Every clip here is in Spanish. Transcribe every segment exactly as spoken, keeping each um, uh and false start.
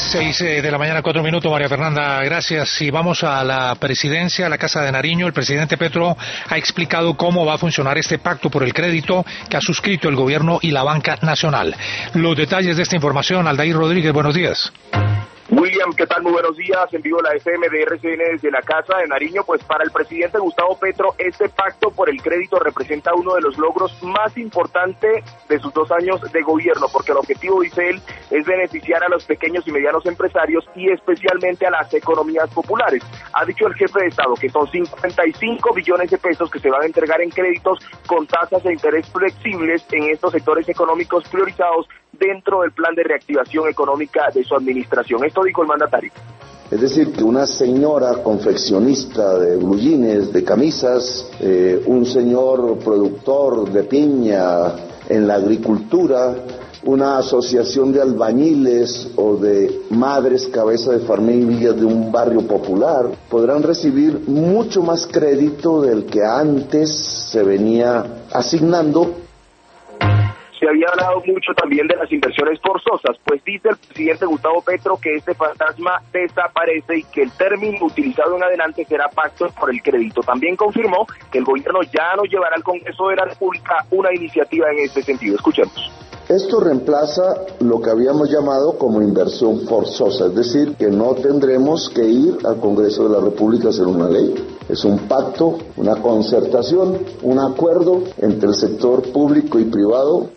Seis eh, de la mañana, cuatro minutos, María Fernanda, gracias. Y vamos a la presidencia, a la Casa de Nariño. El presidente Petro ha explicado cómo va a funcionar este pacto por el crédito que ha suscrito el gobierno y la banca nacional. Los detalles de esta información, Aldair Rodríguez, buenos días. William, ¿qué tal? Muy buenos días. En vivo la F M de R C N desde la Casa de Nariño. Pues para el presidente Gustavo Petro, este pacto por el crédito representa uno de los logros más importantes de sus dos años de gobierno, porque el objetivo, dice él, es beneficiar a los pequeños y medianos empresarios y especialmente a las economías populares. Ha dicho el jefe de Estado que son cincuenta y cinco billones de pesos que se van a entregar en créditos con tasas de interés flexibles en estos sectores económicos priorizados dentro del plan de reactivación económica de su administración. Esto dijo el mandatario. Es decir, que una señora confeccionista de blue de camisas, eh, un señor productor de piña en la agricultura, una asociación de albañiles o de madres cabeza de familias de un barrio popular podrán recibir mucho más crédito del que antes se venía asignando. Se había hablado mucho también de las inversiones forzosas, pues dice el presidente Gustavo Petro que este fantasma desaparece y que el término utilizado en adelante será pacto por el crédito. También confirmó que el gobierno ya no llevará al Congreso de la República una iniciativa en este sentido. Escuchemos. Esto reemplaza lo que habíamos llamado como inversión forzosa, es decir, que no tendremos que ir al Congreso de la República a hacer una ley. Es un pacto, una concertación, un acuerdo entre el sector público y privado.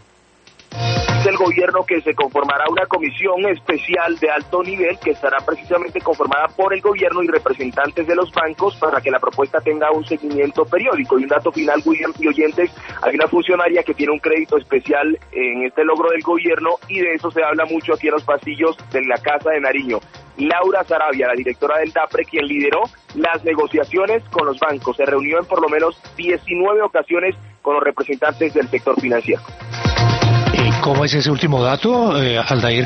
Dice el gobierno que se conformará una comisión especial de alto nivel que estará precisamente conformada por el gobierno y representantes de los bancos para que la propuesta tenga un seguimiento periódico. Y un dato final, William y oyentes, hay una funcionaria que tiene un crédito especial en este logro del gobierno y de eso se habla mucho aquí en los pasillos de la Casa de Nariño. Laura Sarabia, la directora del DAPRE, quien lideró las negociaciones con los bancos, se reunió en por lo menos diecinueve ocasiones con los representantes del sector financiero. ¿Cómo es ese último dato, eh, Aldair?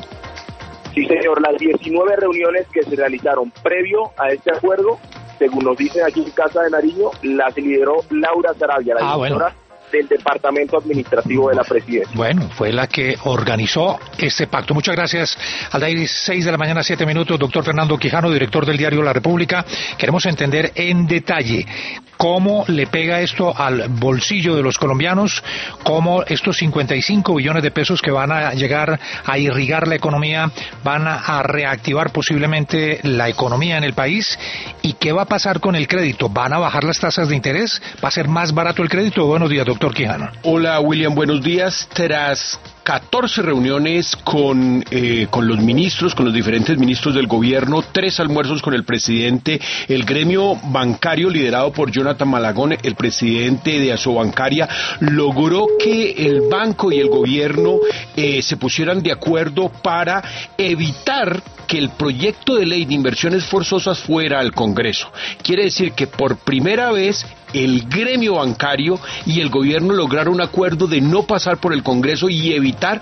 Sí, señor, las diecinueve reuniones que se realizaron previo a este acuerdo, según nos dicen aquí en Casa de Nariño, las lideró Laura Sarabia, la ah, directora bueno. del Departamento Administrativo de la Presidencia. Bueno, fue la que organizó este pacto. Muchas gracias, Aldair. Seis de la mañana, siete minutos. Doctor Fernando Quijano, director del diario La República. Queremos entender en detalle cómo le pega esto al bolsillo de los colombianos, cómo estos cincuenta y cinco billones de pesos que van a llegar a irrigar la economía van a reactivar posiblemente la economía en el país, y qué va a pasar con el crédito. ¿Van a bajar las tasas de interés? ¿Va a ser más barato el crédito? Buenos días, doctor Quijano. Hola, William, buenos días. Tras catorce reuniones con, eh, con los ministros, con los diferentes ministros del gobierno, tres almuerzos con el presidente, el gremio bancario liderado por Jonathan Malagón, el presidente de Asobancaria, logró que el banco y el gobierno eh, se pusieran de acuerdo para evitar que el proyecto de ley de inversiones forzosas fuera al Congreso. Quiere decir que por primera vez el gremio bancario y el gobierno lograron un acuerdo de no pasar por el Congreso y evitar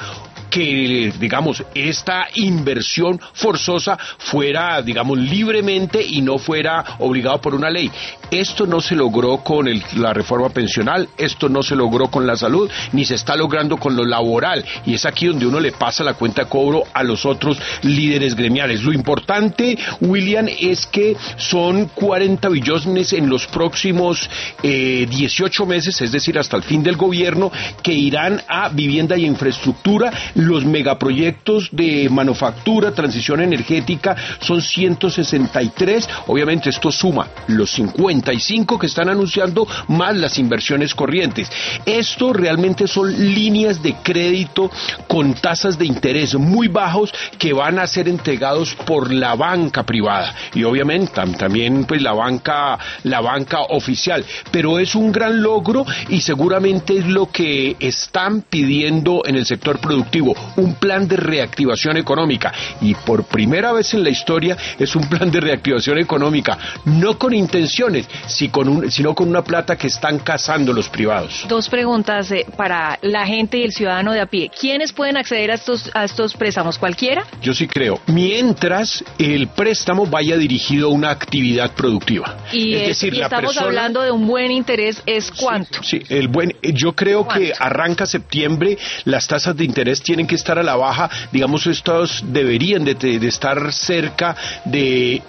que, digamos, esta inversión forzosa fuera, digamos, libremente y no fuera obligado por una ley. Esto no se logró con el, la reforma pensional, esto no se logró con la salud, ni se está logrando con lo laboral, y es aquí donde uno le pasa la cuenta de cobro a los otros líderes gremiales. Lo importante, William, es que son cuarenta billones en los próximos eh, dieciocho meses, es decir, hasta el fin del gobierno, que irán a vivienda y infraestructura. Los megaproyectos de manufactura, transición energética, son ciento sesenta y tres. Obviamente esto suma los cincuenta y cinco que están anunciando más las inversiones corrientes. Esto realmente son líneas de crédito con tasas de interés muy bajos que van a ser entregados por la banca privada y obviamente también pues la banca la banca oficial. Pero es un gran logro y seguramente es lo que están pidiendo en el sector productivo, un plan de reactivación económica, y por primera vez en la historia es un plan de reactivación económica no con intenciones, si con un, sino con una plata que están cazando los privados. Dos preguntas eh, para la gente y el ciudadano de a pie. ¿Quiénes pueden acceder a estos, a estos préstamos? ¿Cualquiera? Yo sí creo, mientras el préstamo vaya dirigido a una actividad productiva. Y, es es, decir, y la estamos persona... hablando de un buen interés, ¿es cuánto? Sí, sí, el buen, yo creo ¿Cuánto? que arranca septiembre, las tasas de interés tienen tienen que estar a la baja, digamos, estos deberían de, de estar cerca de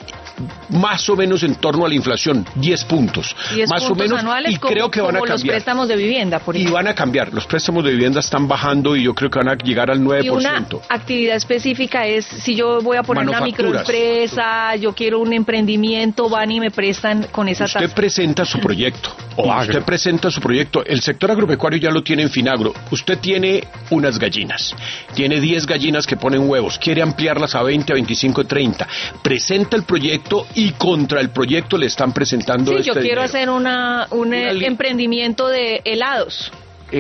más o menos en torno a la inflación, diez puntos, diez más puntos o menos, anuales, y como, creo que van a como cambiar. los préstamos de vivienda, por ejemplo. Y van a cambiar, los préstamos de vivienda están bajando y yo creo que van a llegar al nueve por ciento. Y una actividad específica es, si yo voy a poner una microempresa, yo quiero un emprendimiento, van y me prestan con esa Usted tasa. presenta su proyecto, o O usted agro. presenta su proyecto, el sector agropecuario ya lo tiene en Finagro, usted tiene unas gallinas, tiene diez gallinas que ponen huevos, quiere ampliarlas a veinte, a veinticinco, treinta, presenta el proyecto y contra el proyecto le están presentando Sí, este yo quiero dinero. hacer una, un Una eh, li- emprendimiento de helados.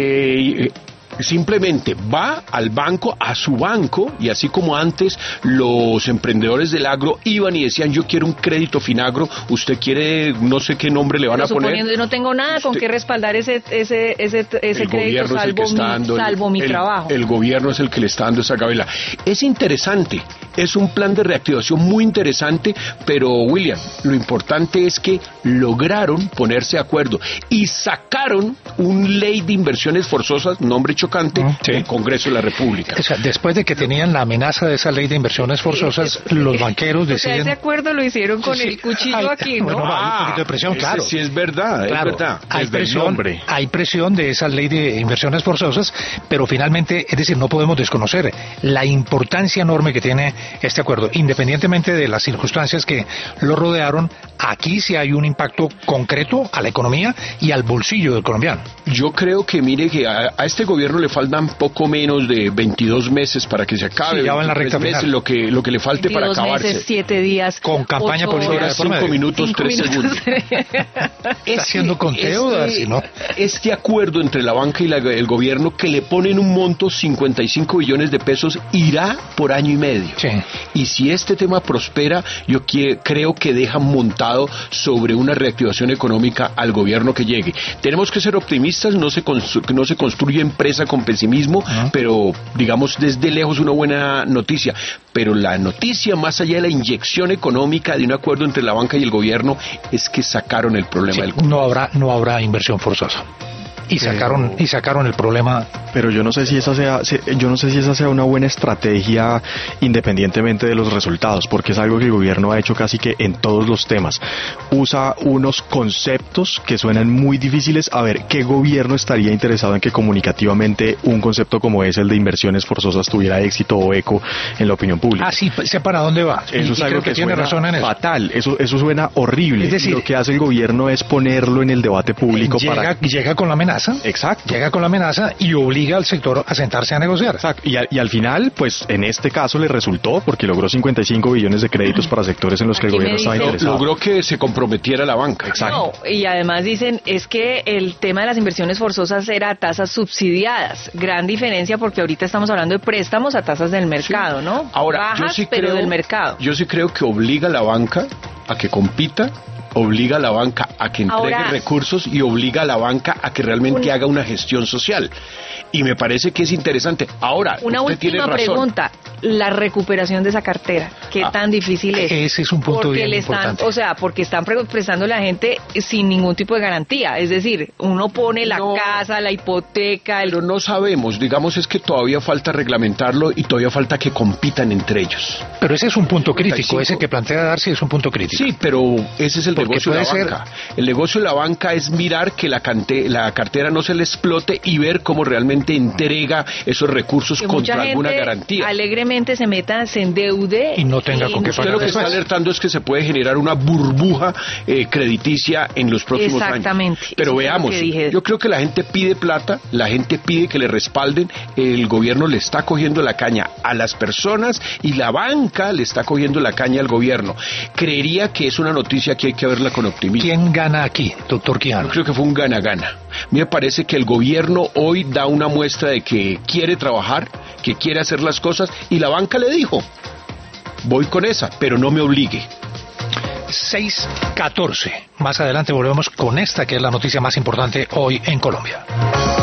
Eh, eh, simplemente va al banco, a su banco, y así como antes los emprendedores del agro iban y decían yo quiero un crédito Finagro, usted quiere, no sé qué nombre le van Pero a poner. suponiendo, yo no tengo nada con Usted- qué respaldar ese ese ese, ese el crédito, gobierno es el que salvo está mi, dando el- salvo mi el- trabajo. el gobierno es el que le está dando esa gabela. Es interesante, es un plan de reactivación muy interesante, pero William, lo importante es que lograron ponerse de acuerdo y sacaron un ley de inversiones forzosas, nombre chocante, Mm, sí. del Congreso de la República. O sea, después de que tenían la amenaza de esa ley de inversiones forzosas, los banqueros O sea, deciden... ese acuerdo lo hicieron con Sí, sí. el cuchillo Ay, aquí, ¿no? bueno, va, hay un poquito de presión, ese claro. sí es verdad, Claro, es verdad. hay Desde el presión, nombre. hay presión de esa ley de inversiones forzosas, pero finalmente, es decir, no podemos desconocer la importancia enorme que tiene este acuerdo, independientemente de las circunstancias que lo rodearon. Aquí sí hay un impacto concreto a la economía y al bolsillo del colombiano. Yo creo que, mire, que a, a este gobierno le faltan poco menos de veintidós meses para que se acabe. Sí, ya va en la recta veintitrés meses, final. lo que, lo que le falte para veintidós acabarse. meses, siete días. Con campaña ocho política horas, de por medio. Cinco minutos, cinco tres minutos. segundos. Está haciendo conteo, este, Darcy, ¿no? Este acuerdo entre la banca y la- el gobierno que le ponen un monto cincuenta y cinco billones de pesos irá por año y medio. Sí. Y si este tema prospera, yo que- creo que deja montado sobre una reactivación económica al gobierno que llegue. Tenemos que ser optimistas, no se, constru- no se construye empresa con pesimismo, Ajá. pero digamos desde lejos una buena noticia. Pero la noticia, más allá de la inyección económica de un acuerdo entre la banca y el gobierno, es que sacaron el problema Sí, del... no habrá, no habrá inversión forzosa. Y sacaron, y sacaron el problema. Pero yo no sé si esa sea, se- yo no sé si esa sea una buena estrategia independientemente de los resultados, porque es algo que el gobierno ha hecho casi que en todos los temas. Usa unos conceptos que suenan muy difíciles. A ver, ¿qué gobierno estaría interesado en que comunicativamente un concepto como ese, el de inversiones forzosas, tuviera éxito o eco en la opinión pública? Ah, sí, sé para dónde va. Eso Y- es y algo creo que, que tiene suena razón en eso. fatal, eso, eso suena horrible. Es decir, lo que hace el gobierno es ponerlo en el debate público llega, para... llega con la amenaza. Exacto. Llega con la amenaza y obliga al sector a sentarse a negociar. Exacto. Y, al- y al final, pues en este caso le resultó porque logró cincuenta y cinco billones de créditos para sectores en los que el Aquí me gobierno estaba dice- interesado. Logró que se comprometiera la banca. Exacto. No, y además dicen, es que el tema de las inversiones forzosas era a tasas subsidiadas. Gran diferencia porque ahorita estamos hablando de préstamos a tasas del mercado, ¿no? Ahora, Bajas, yo sí pero creo, del mercado. Yo sí creo que obliga a la banca a que compita, obliga a la banca a que entregue Ahora- recursos y obliga a la banca a que realmente Un- haga una gestión social. Y me parece que es interesante. Ahora, Una usted tiene última razón. pregunta, la recuperación de esa cartera, ¿qué Ah, tan difícil es? ese es un punto porque bien le están, importante. O sea, porque están pre- prestando a la gente sin ningún tipo de garantía, es decir, uno pone la No. casa, la hipoteca, el... Pero no sabemos, digamos es que todavía falta reglamentarlo y todavía falta que compitan entre ellos. Pero ese es un punto cincuenta y crítico. cinco. Ese que plantea Darcy es un punto crítico. Sí, pero ese es el Porque negocio de la puede ser- banca. El negocio de la banca es mirar que la, cante- la cartera no se le explote y ver cómo realmente entrega esos recursos que mucha contra alguna gente garantía. alegremente se meta, se endeude Y no tenga con qué Usted pagar lo que está después. alertando es que se puede generar una burbuja eh, crediticia en los próximos Exactamente. años. Pero Eso fue lo veamos, que dije. yo creo que la gente pide plata, la gente pide que le respalden, el gobierno le está cogiendo la caña a las personas y la banca le está cogiendo la caña al gobierno. Creería que es una noticia que hay que verla con optimismo. ¿Quién gana aquí, doctor Yo Quijano? creo que fue un gana-gana. A mí me parece que el gobierno hoy da una muestra de que quiere trabajar, que quiere hacer las cosas, y la banca le dijo, voy con esa, pero no me obligue. seis catorce. Más adelante volvemos con esta que es la noticia más importante hoy en Colombia.